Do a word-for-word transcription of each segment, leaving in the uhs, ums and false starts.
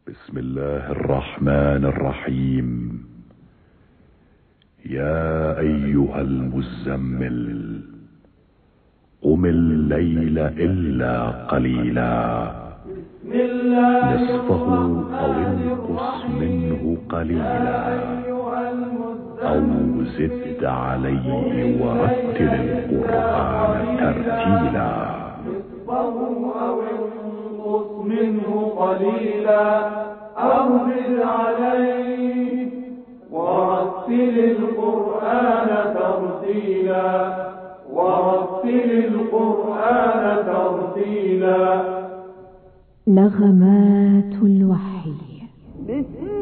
بسم الله الرحمن الرحيم. يا أيها المزمل قم الليل إلا قليلا نصفه أو انقص منه قليلا أو زد عليه ورتل القرآن ترتيلا منه قليلا أو زد عليه ورتل القرآن ترتيلا ورتل القرآن ترتيلا. نغمات الوحي. بسم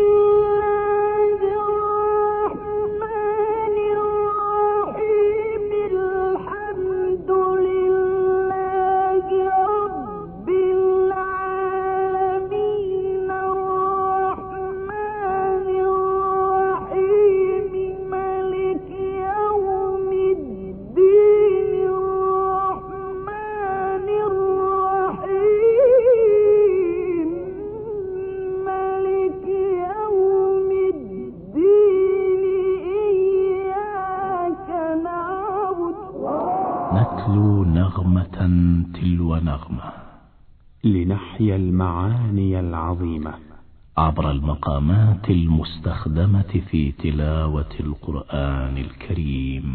نتلو نغمة تلو نغمة لنحيا المعاني العظيمة عبر المقامات المستخدمة في تلاوة القرآن الكريم.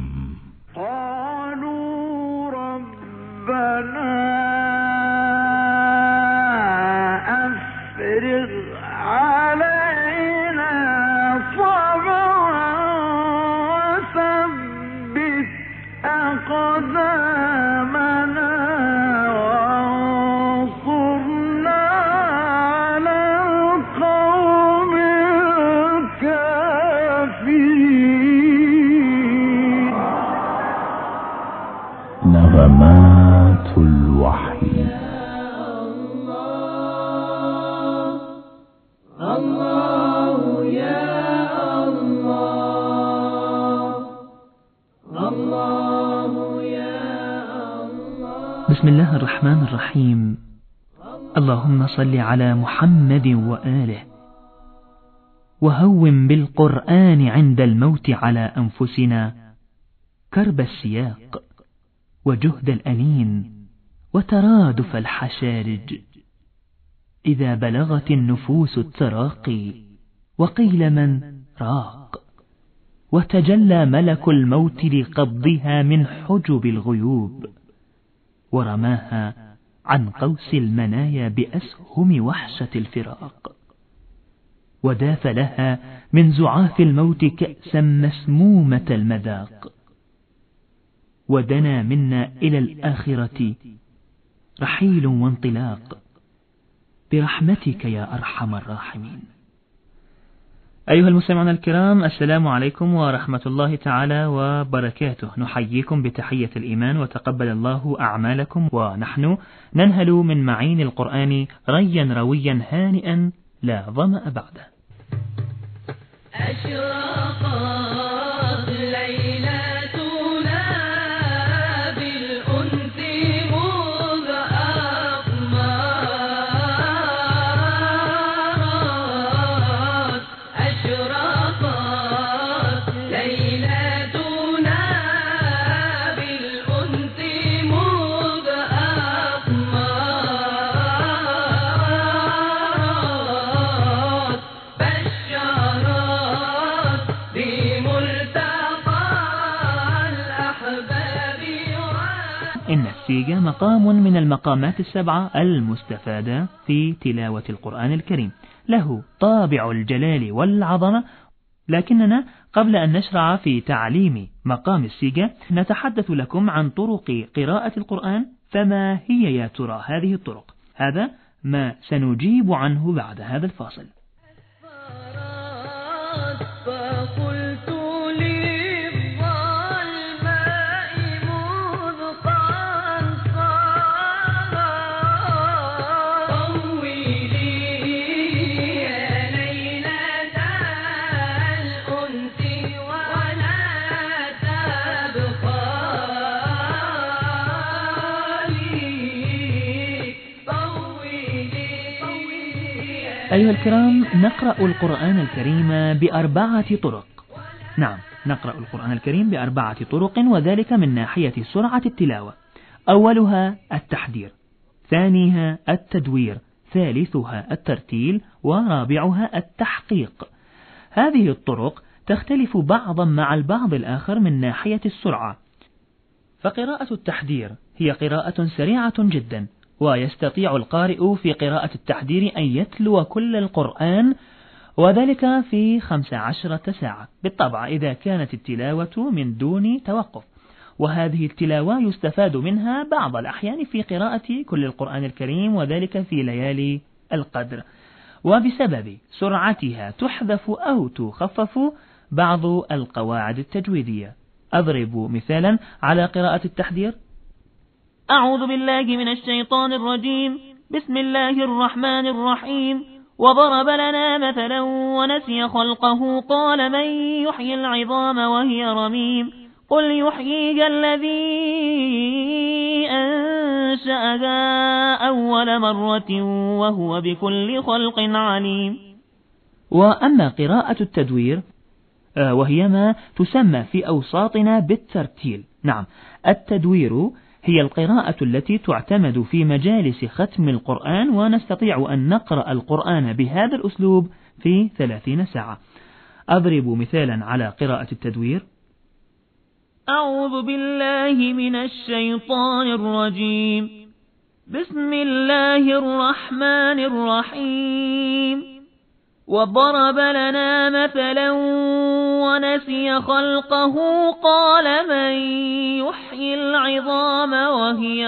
قالوا ربنا أفرغ علينا صبرا وثبت أقدامنا وانصرنا على القوم الكافرين. نغمات الوحي. الله يا الله الله يا الله. بسم الله الرحمن الرحيم. اللهم صل على محمد وآله وهون بالقرآن عند الموت على أنفسنا كرب السياق وجهد الأنين وترادف الحشارج إذا بلغت النفوس التراقي وقيل من راق وتجلى ملك الموت لقبضها من حجب الغيوب ورماها عن قوس المنايا بأسهم وحشة الفراق وداف لها من زعاف الموت كأسا مسمومة المذاق ودنا منا إلى الآخرة رحيل وانطلاق برحمتك يا أرحم الراحمين. أيها المستمعون الكرام، السلام عليكم ورحمة الله تعالى وبركاته. نحييكم بتحية الإيمان وتقبل الله أعمالكم، ونحن ننهل من معين القرآن ريا رويا هانئا لا ظمأ بعده. أشرقت ليلتنا بالأنس مذ أقمرت. أشرقت ليلتنا بالأنس مذ أقمرت. بشرت بملتقى الأحباب. إن السيجا مقام من المقامات السبعة المستفادة في تلاوة القرآن الكريم، له طابع الجلال والعظمة. لكننا قبل أن نشرع في تعليم مقام السيجا نتحدث لكم عن طرق قراءة القرآن. فما هي يا ترى هذه الطرق؟ هذا ما سنجيب عنه بعد هذا الفاصل. فقلت للظلماء مذ قنصرت طولي يا ليلة الأنس ولا تبقى لي. طولي يا أيها الكرام، نقرأ القرآن الكريم بأربعة طرق. نعم، نقرأ القرآن الكريم بأربعة طرق، وذلك من ناحية سرعة التلاوة. أولها التحدير، ثانيها التدوير، ثالثها الترتيل، ورابعها التحقيق. هذه الطرق تختلف بعضا مع البعض الآخر من ناحية السرعة. فقراءة التحدير هي قراءة سريعة جدا، ويستطيع القارئ في قراءة التحدير أن يتلو كل القرآن، وذلك في خمس عشرة ساعة بالطبع إذا كانت التلاوة من دون توقف. وهذه التلاوة يستفاد منها بعض الأحيان في قراءة كل القرآن الكريم، وذلك في ليالي القدر. وبسبب سرعتها تحذف أو تخفف بعض القواعد التجويدية. أضرب مثالا على قراءة التحدير: أعوذ بالله من الشيطان الرجيم، بسم الله الرحمن الرحيم. وضرب لنا مثلا ونسي خلقه قال من يحيي العظام وهي رميم قل يحييها الذي أنشأها أول مرة وهو بكل خلق عليم. وأما قراءة التدوير وهي ما تسمى في أوساطنا بالترتيل. نعم، التدوير هي القراءة التي تعتمد في مجالس ختم القرآن، ونستطيع أن نقرأ القرآن بهذا الأسلوب في ثلاثين ساعة. أضرب مثالا على قراءة التدوير: أعوذ بالله من الشيطان الرجيم، بسم الله الرحمن الرحيم. وضرب لنا مثلا ونسي خلقه قال من يحيي العظام وهي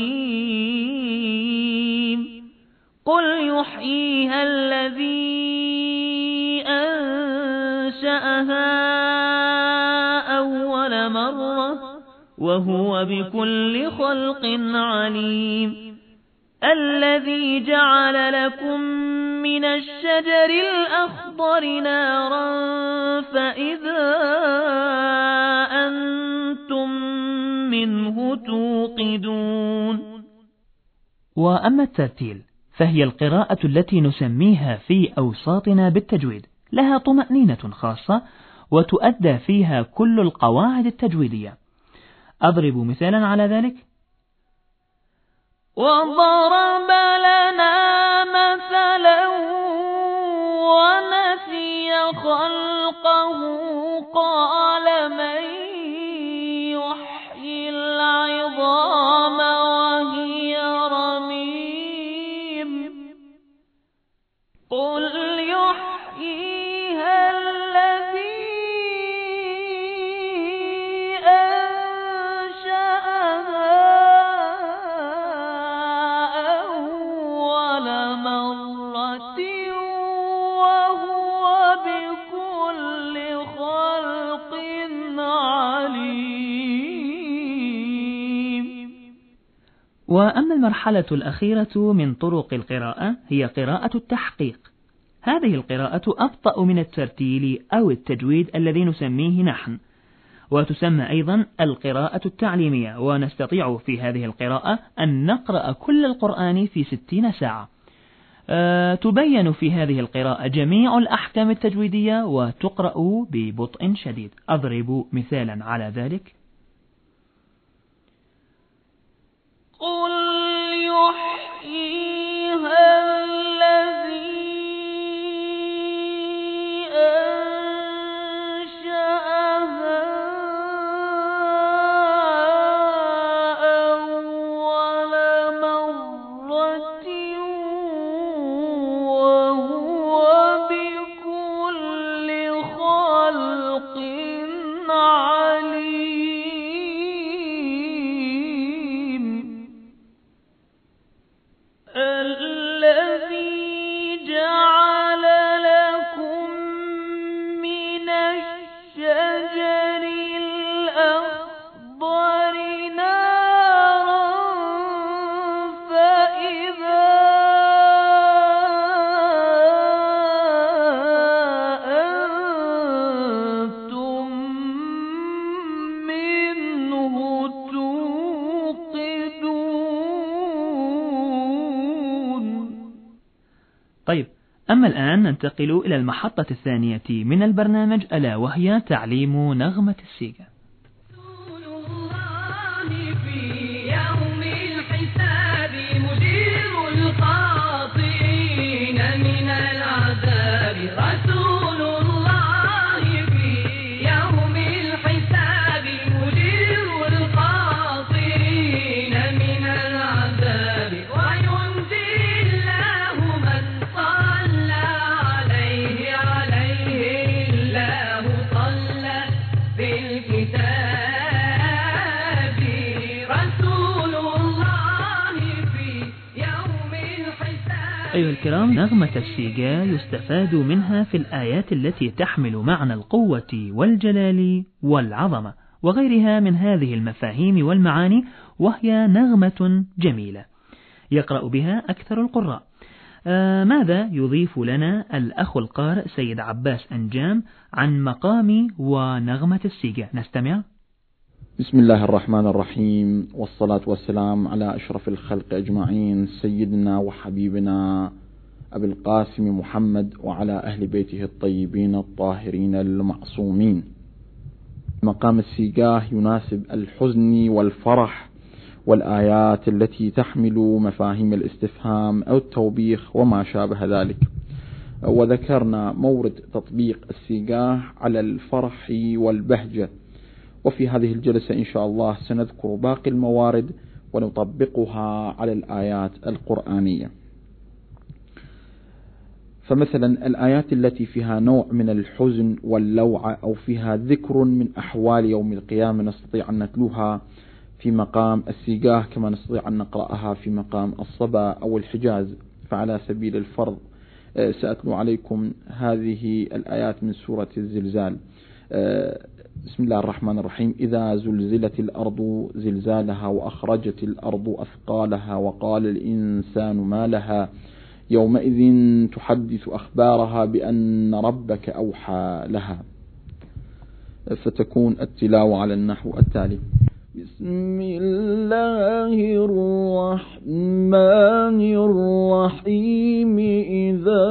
رميم قل يحييها الذي أنشأها أول مرة وهو بكل خلق عليم. الذي جعل لكم من الشجر الأخضر نارا فإذا أنتم منه توقدون. وأما الترتيل فهي القراءة التي نسميها في أوساطنا بالتجويد، لها طمأنينة خاصة وتؤدى فيها كل القواعد التجويدية. أضرب مثالا على ذلك: وضرب لنا مثلا ونسي خلقه قال من يحيي العظام وهي رميم قل يحييها الذي وأما المرحلة الأخيرة من طرق القراءة هي قراءة التحقيق. هذه القراءة أبطأ من الترتيل أو التجويد الذي نسميه نحن، وتسمى أيضا القراءة التعليمية، ونستطيع في هذه القراءة أن نقرأ كل القرآن في ستين ساعة. أه تبين في هذه القراءة جميع الأحكام التجويدية وتقرأ ببطء شديد. أضرب مثالا على ذلك: قل يحييها الذي أنشأها أول مرة وهو بكل خلق عليم. الذي جعل لكم من الشجر الأخضر نارا فإذا أنتم منه توقدون. طيب، أما الآن ننتقل إلى المحطة الثانية من البرنامج، ألا وهي تعليم نغمة السيجا. رسول الله في يوم الحساب مدير الخاطئين من العذاب. رسول الله في يوم الحساب مدير الخاطئين من العذاب. وينجي الله من صلى عليه عليه الله صلى بالكتاب. رسول الله في يوم الحساب. أيها الكرام، نغمة السيجا يستفاد منها في الآيات التي تحمل معنى القوة والجلال والعظمة وغيرها من هذه المفاهيم والمعاني، وهي نغمة جميلة يقرأ بها أكثر القراء. آه ماذا يضيف لنا الأخ القارئ سيد عباس أنجام عن مقام ونغمة السيجا؟ نستمع. بسم الله الرحمن الرحيم، والصلاة والسلام على أشرف الخلق أجمعين، سيدنا وحبيبنا أبي القاسم محمد وعلى أهل بيته الطيبين الطاهرين المعصومين. مقام السيجاه يناسب الحزن والفرح والآيات التي تحمل مفاهيم الاستفهام أو التوبيخ وما شابه ذلك. وذكرنا مورد تطبيق السيجاه على الفرح والبهجة، وفي هذه الجلسة إن شاء الله سنذكر باقي الموارد ونطبقها على الآيات القرآنية. فمثلا الآيات التي فيها نوع من الحزن واللوعة أو فيها ذكر من أحوال يوم القيامة نستطيع أن نتلوها في مقام السيجاه كما نستطيع أن نقرأها في مقام الصبا أو الحجاز. فعلى سبيل الفرض سأتلو عليكم هذه الآيات من سورة الزلزال. بسم الله الرحمن الرحيم. إذا زلزلت الأرض زلزالها وأخرجت الأرض أثقالها وقال الإنسان ما لها يومئذ تحدث أخبارها بأن ربك أوحى لها. فتكون التلاوة على النحو التالي: بسم الله الرحمن الرحيم. إذا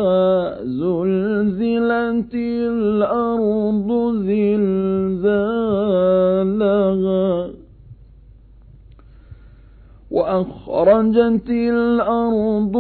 زلزلت الأرض زلزالها وأخرجت الأرض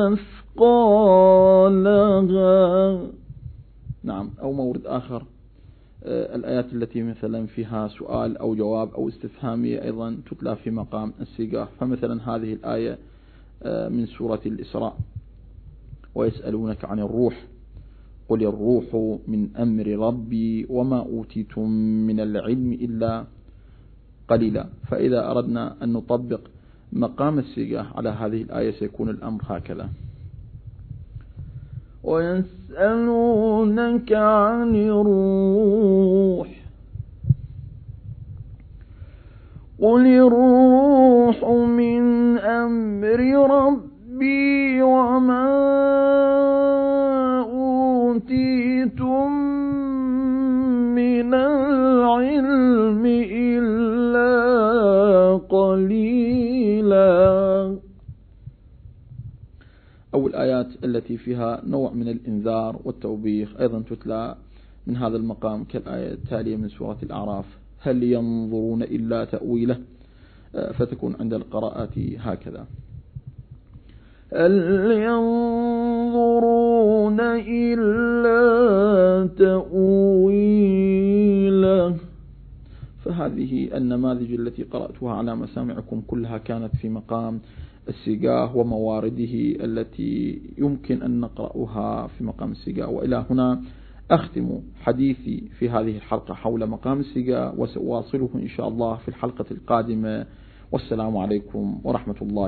أثقالها. نعم. أو مورد آخر، الآيات التي مثلا فيها سؤال أو جواب أو استفهامية أيضا تتلى في مقام السيجاه. فمثلا هذه الآية من سورة الإسراء: ويسألونك عن الروح قل الروح من أمر ربي وما أوتيتم من العلم إلا قليلا. فإذا أردنا أن نطبق مقام السيجاه على هذه الآية سيكون الأمر هكذا: ويسألونك عن الروح قل الروح من أمر ربي وما أوتيتم من العلم إلا قليلا. أو الآيات التي فيها نوع من الإنذار والتوبيخ أيضا تتلى من هذا المقام كالآية التالية من سورة الأعراف: هل ينظرون إلا تأويله. فتكون عند القراءة هكذا: هل ينظرون إلا تأويله. فهذه النماذج التي قرأتها على مسامعكم كلها كانت في مقام السيجاه وموارده التي يمكن أن نقرأها في مقام السيجاه. وإلى هنا أختم حديثي في هذه الحلقة حول مقام السيجاه، وسأواصله إن شاء الله في الحلقة القادمة. والسلام عليكم ورحمة الله.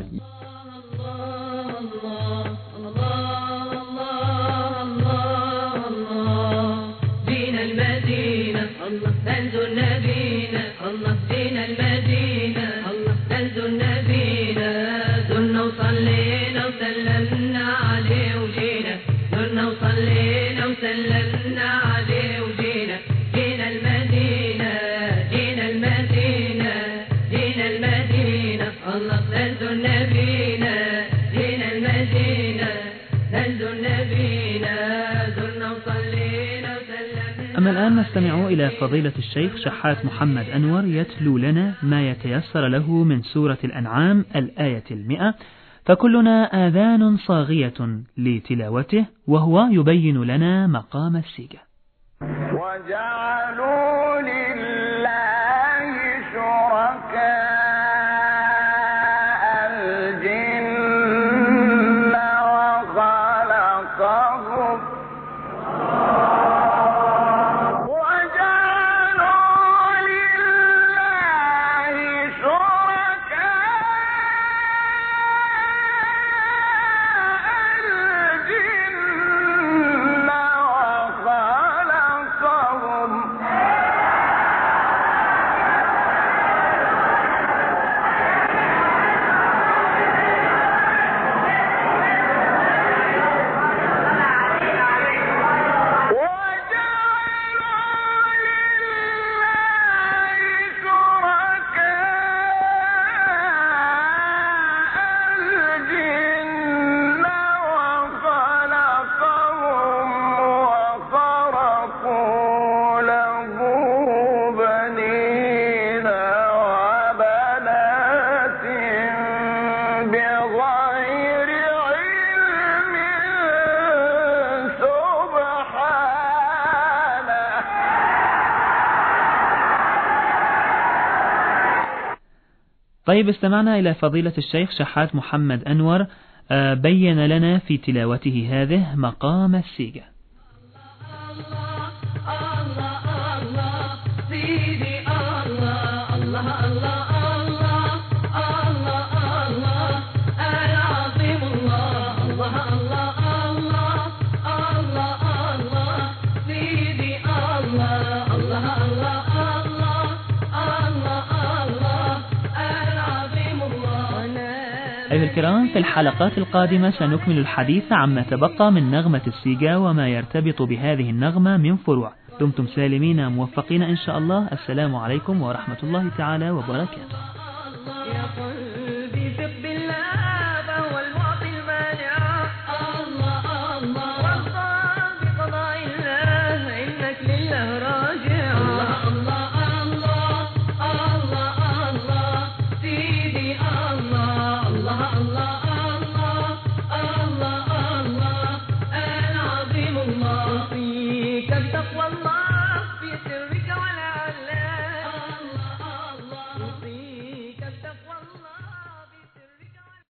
دين المدينة ننزل نبينا، دين المدينة ننزل نبينا، زرنا وصلينا وسلمنا عليه وجينا، زرنا وصلينا وسلمنا عليه وجينا. دين المدينة دين المدينة دين المدينة الله ننزل نبينا، دين المدينة ننزل نبينا. أما الآن نستمع إلى فضيلة الشيخ شحات محمد أنور يتلو لنا ما يتيسر له من سورة الأنعام الآية المئة، فكلنا آذان صاغية لتلاوته، وهو يبين لنا مقام السيجة. وجعلوا لله شركاء طيب، استمعنا إلى فضيلة الشيخ شحات محمد أنور بين لنا في تلاوته هذه مقام السيجة. أيها الكرام، في الحلقات القادمة سنكمل الحديث عما تبقى من نغمة السيجا وما يرتبط بهذه النغمة من فروع. دمتم سالمين موفقين إن شاء الله. السلام عليكم ورحمة الله تعالى وبركاته.